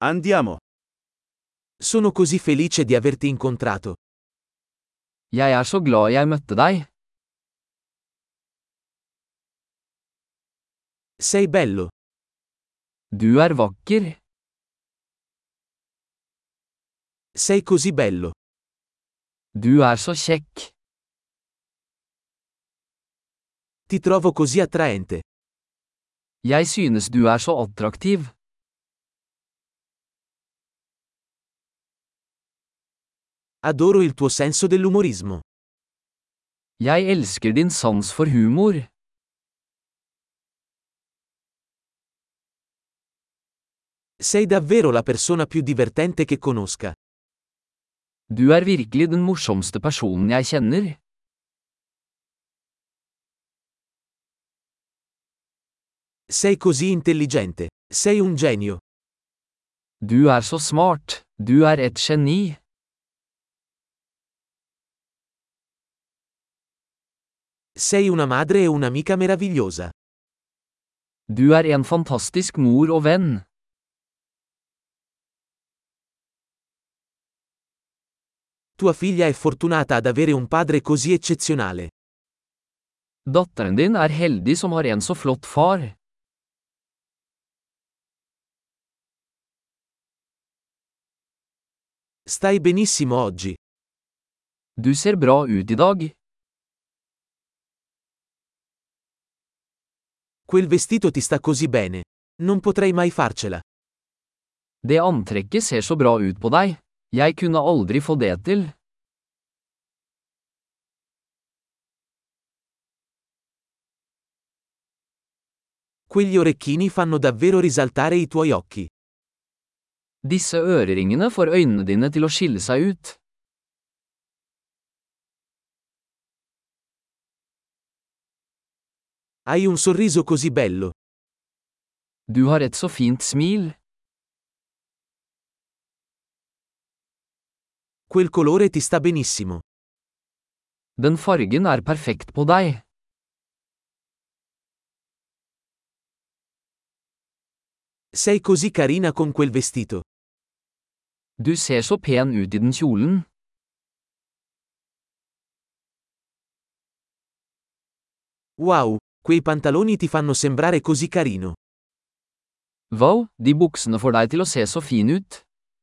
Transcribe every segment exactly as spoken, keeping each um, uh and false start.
Andiamo. Sono così felice di averti incontrato. Jeg er så glad jeg møtte deg. Sei bello. Du er vakker. Sei così bello. Du er så kjekk. Ti trovo così attraente. Jeg synes du er så attraktiv. Adoro il tuo senso dell'umorismo. Jeg elsker din sans for humor. Sei davvero la persona più divertente che conosca. Du er virkelig den morsomste personen jeg kjenner. Sei così intelligente. Sei un genio. Du er så smart. Du er et geni. Sei una madre e un'amica meravigliosa. Du er en fantastisk mor og venn. Tua figlia è fortunata ad avere un padre così eccezionale. Datteren din er heldig som har en så flott far. Stai benissimo oggi. Du ser bra ut i dag. Quel vestito ti sta così bene. Non potrei mai farcela. Det antrekket ser så bra ut på deg. Jeg kunne aldri få det til. Quegli orecchini fanno davvero risaltare i tuoi occhi. Disse øreringene får øynene dine til å skille seg ut. Hai un sorriso così bello. Du har et så fint smil. Quel colore ti sta benissimo. Den fargen er perfekt på deg. Sei così carina con quel vestito. Du ser så pen ut i den kjolen. Wow, quei pantaloni ti fanno sembrare così carino. Wow, de buksene får deg til å se så fin ut.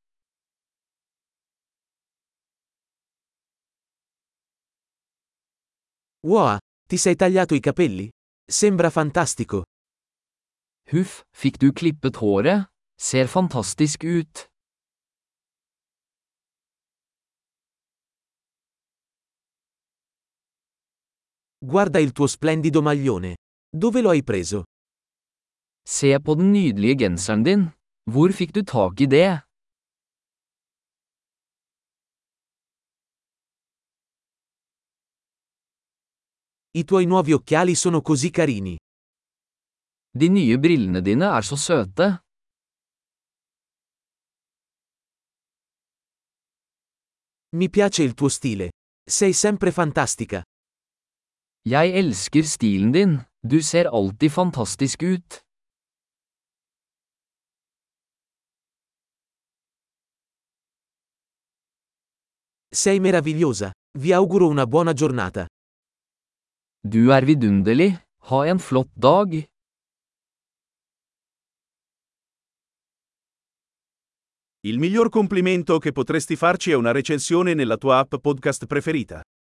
Wow, ti sei tagliato i capelli? Sembra fantastico. Huff, fikk du klippet håret? Ser fantastisk ut. Guarda il tuo splendido maglione. Dove lo hai preso? Se på den nydelige genseren din. Hvor fikk du tak i det? I tuoi nuovi occhiali sono così carini. De nye brillene dine er så søte. Mi piace il tuo stile. Sei sempre fantastica. Jeg elsker stilen din. Du ser alltid fantastisk ut. Sei meravigliosa. Vi auguro una buona giornata. Du er vidunderlig. Ha en flott dag. Il miglior complimento che potresti farci è una recensione nella tua app podcast preferita.